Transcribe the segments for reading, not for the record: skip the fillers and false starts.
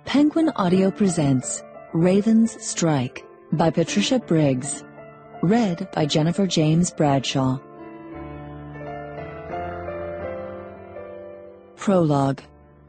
Penguin Audio presents Raven's Strike by Patricia Briggs, read by Jennifer James Bradshaw. Prologue.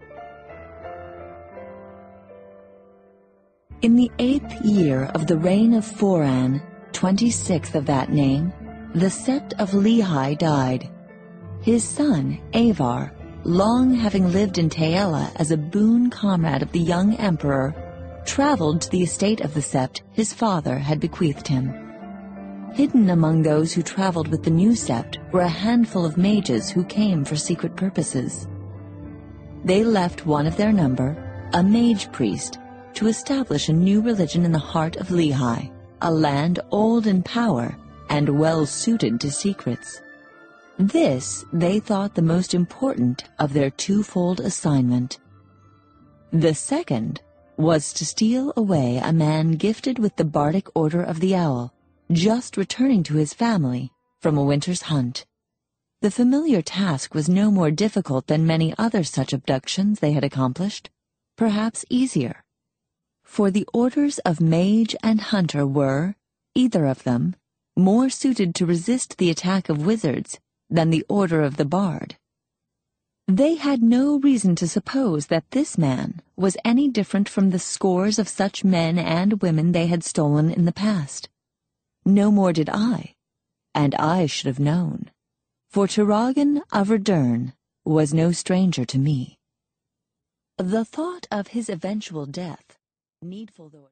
In the 8th year of the reign of Foran, 26th of that name, the sept of Lehi died. His son, Avar, long having lived in Taella as a boon comrade of the young emperor, traveled to the estate of the sept his father had bequeathed him. Hidden among those who traveled with the new sept were a handful of mages who came for secret purposes. They left one of their number, a mage priest, to establish a new religion in the heart of Lehi, a land old in power and well suited to secrets. This they thought the most important of their twofold assignment. The second was to steal away a man gifted with the bardic order of the owl, just returning to his family from a winter's hunt. The familiar task was no more difficult than many other such abductions they had accomplished, perhaps easier. For the orders of mage and hunter were, either of them, more suited to resist the attack of wizards than the order of the bard. They had no reason to suppose that this man was any different from the scores of such men and women they had stolen in the past. No more did I, and I should have known, for Tiragan of Verdurn was no stranger to me. The thought of his eventual death, needful though it